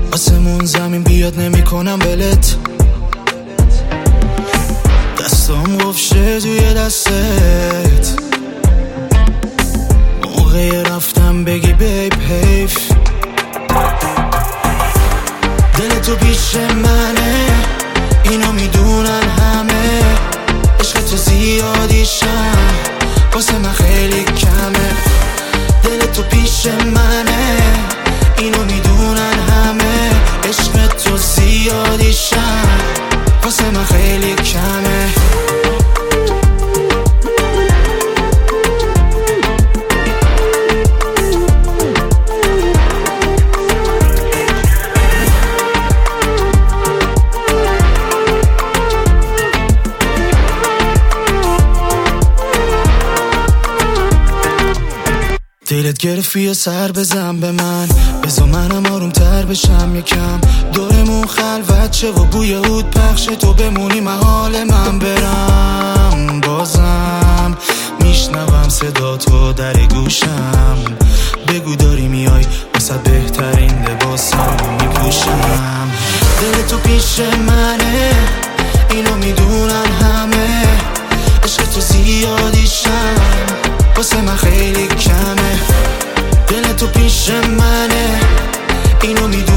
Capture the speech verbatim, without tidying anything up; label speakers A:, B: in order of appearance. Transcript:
A: آسمون زمین بیاد نمی کنم ولت، دستام گفشه توی دستت، موقع رفتم بگی بیب حیف، دل تو پیش منه اینو میدونن همه، عشق تو زیادیشم واسه من خیلی کمه، دل تو پیش منه اینو میدونن همه، عشق تو زیادیشم واسه من خیلی کمه. دلت گرفتی و سر بزن به من، بذار منم آروم تر بشم یکم، دورمون خلوت شه و بوی عود پخشه، تو بمونی محال من برم، بازم میشنوم صدا تو در گوشم، بگو داری میای واسه بهترین لباسم میپوشم، دل تو پیش منه اینو میدونن همه، عشق تو زیادیشم واسه من خیلی کمه، دل تو پیش منه اینو میدونم